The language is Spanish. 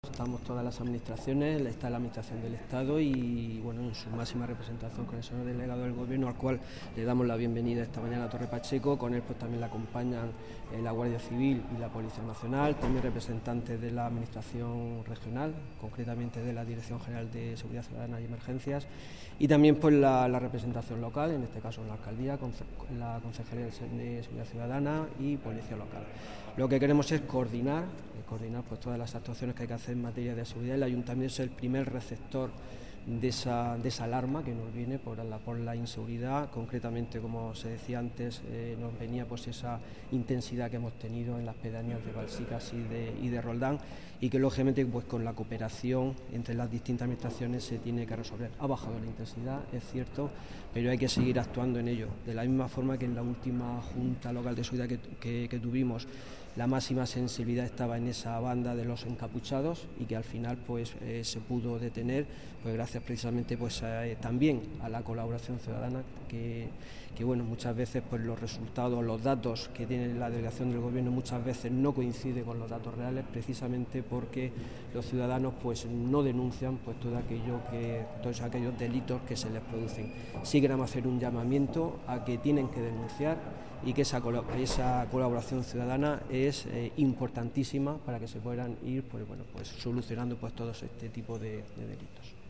Estamos todas las administraciones, está la Administración del Estado y bueno, en su máxima representación con el señor delegado del Gobierno, al cual le damos la bienvenida esta mañana a Torre Pacheco. Con él pues también le acompañan la Guardia Civil y la Policía Nacional, también representantes de la Administración Regional, concretamente de la Dirección General de Seguridad Ciudadana y Emergencias, y también pues la representación local, en este caso la Alcaldía, la Consejería de Seguridad Ciudadana y Policía Local. Lo que queremos es coordinar pues todas las actuaciones que hay que hacer en materia de seguridad. El Ayuntamiento es el primer receptor de esa alarma que nos viene por la inseguridad. Concretamente, como se decía antes, nos venía pues esa intensidad que hemos tenido en las pedanías de Balsicas y de Roldán, y que lógicamente pues con la cooperación entre las distintas administraciones se tiene que resolver. Ha bajado la intensidad, es cierto, pero hay que seguir actuando en ello. De la misma forma que en la última Junta Local de Seguridad que tuvimos, la máxima sensibilidad estaba en esa banda de los encapuchados y que al final pues se pudo detener, pues gracias precisamente pues también a la colaboración ciudadana que bueno, muchas veces pues los resultados, los datos que tiene la delegación del Gobierno muchas veces no coinciden con los datos reales, precisamente porque los ciudadanos pues no denuncian pues todos aquellos delitos que se les producen. Sí queremos hacer un llamamiento a que tienen que denunciar y que esa colaboración ciudadana es importantísima para que se puedan ir pues solucionando pues todo este tipo de delitos.